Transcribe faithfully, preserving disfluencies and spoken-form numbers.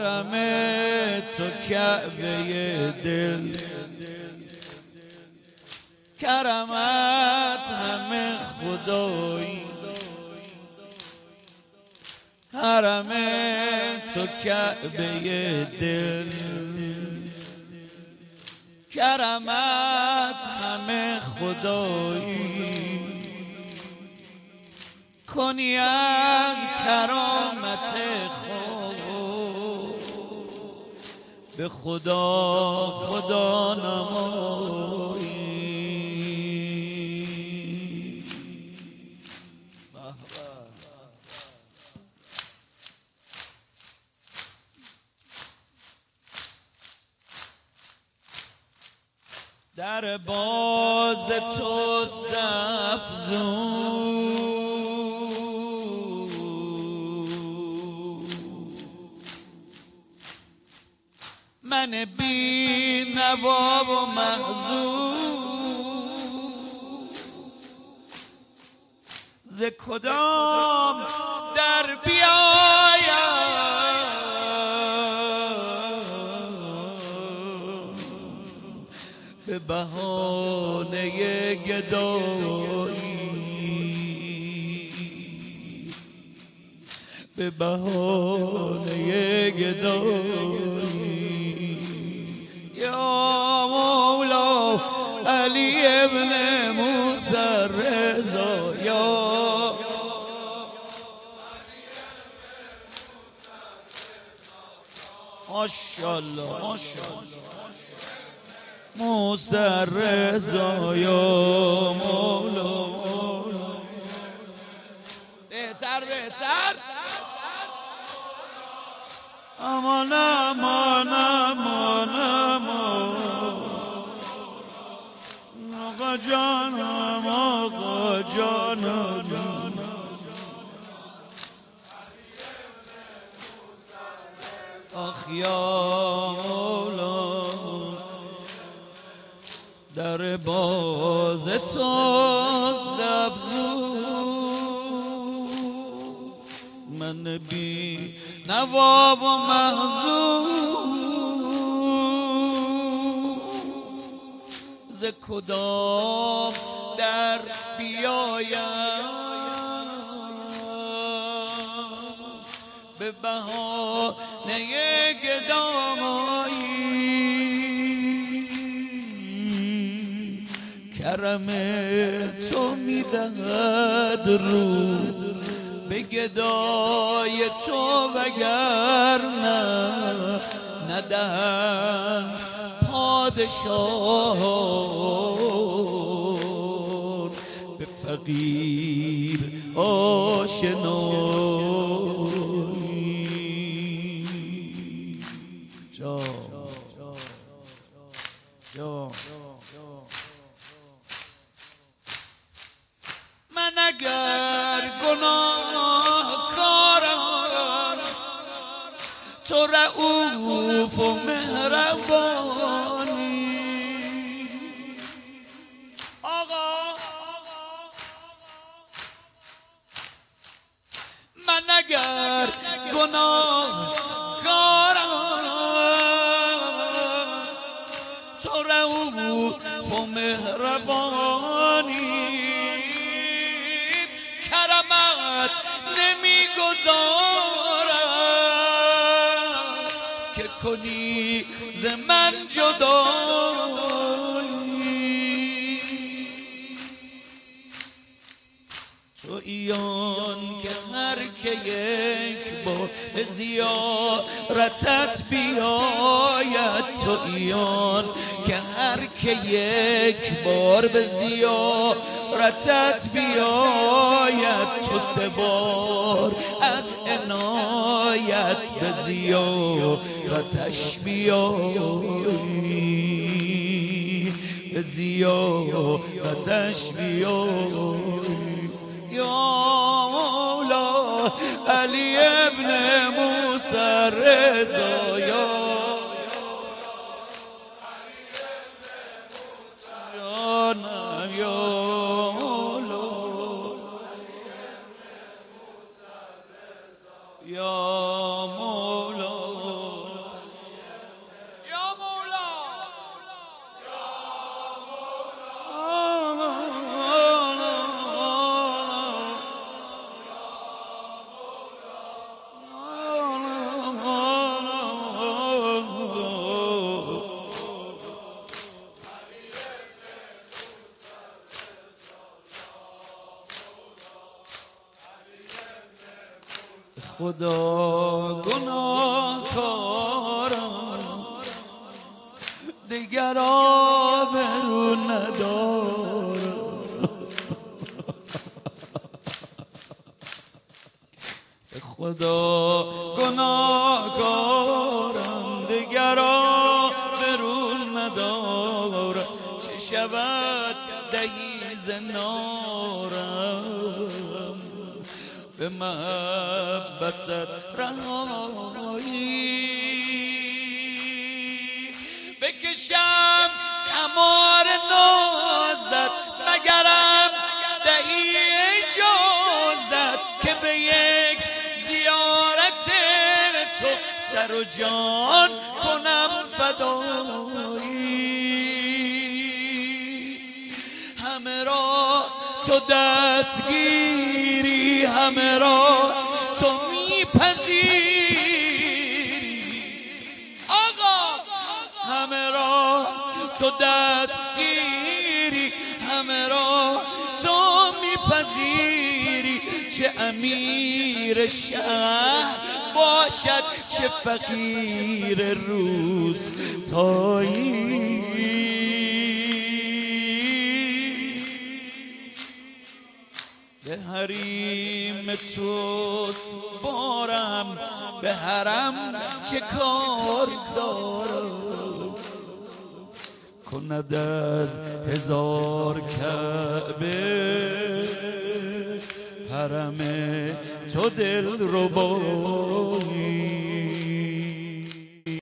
حرم تو کعبه دل، کرمت همه خدایی. حرم تو کعبه دل، کرمت همه خدایی. کنی از کرامت خود به خدا خدا نمایی. در باز توست افزون، من بی نوا و محزون. ز کدام در بیایم به بهانه گدایی، به بهانه گدایی. یا مولا علی ابن موسی رضا، یا ماشاءالله ماشاءالله موسی رضا، یا مولا. بهتر بهتر امان امان امان امان آقا جانم آقا جانم. آخ یا مولا در باز توست افزون، من بی نوا و محزون. ز کدام در بیایم به بهانه گدایی. کرم تو میدهد رو به گدای تو، وگرنه ندهند پادشاهان به فقیر آشنایی. جا جا من اگر گناه کارم تو رؤوف و مهربانی. آقا من اگر گناه کارم تو رؤوف و مهربانی. کرمت نمیگذارم که کنی ز من جدایی. تو ایان که هر که یک بار به زیارتت بیاید، تو ایان که هر که یک بار به زیارتت بیاید، تو سه بار از عنایت به زیارتش بیایی، به زیارتش بیایی. یا مولا علی ابن موسی رضا، یا جانم، یا مولا یا مولا. خدا گناهکارم دیگر آبرو ندارم، خدا گناهکارم دیگر آبرو ندارم، چه شود دهی زنارم به محبتت رهایی، بکشم خمار نازت مگرم دهی اجازت که به یک زیارت تو سر و جان کنم فدایی. همه را تو دستگیری، همه را تو میپذیری آقا، همه را تو دستگیری، همه را تو میپذیری، چه امیر شهر باشد چه فقیر روستایی. به حریم توست بارم، به حرم چه کار دارم، کند از هزار کعبه حرم تو دل ربایی.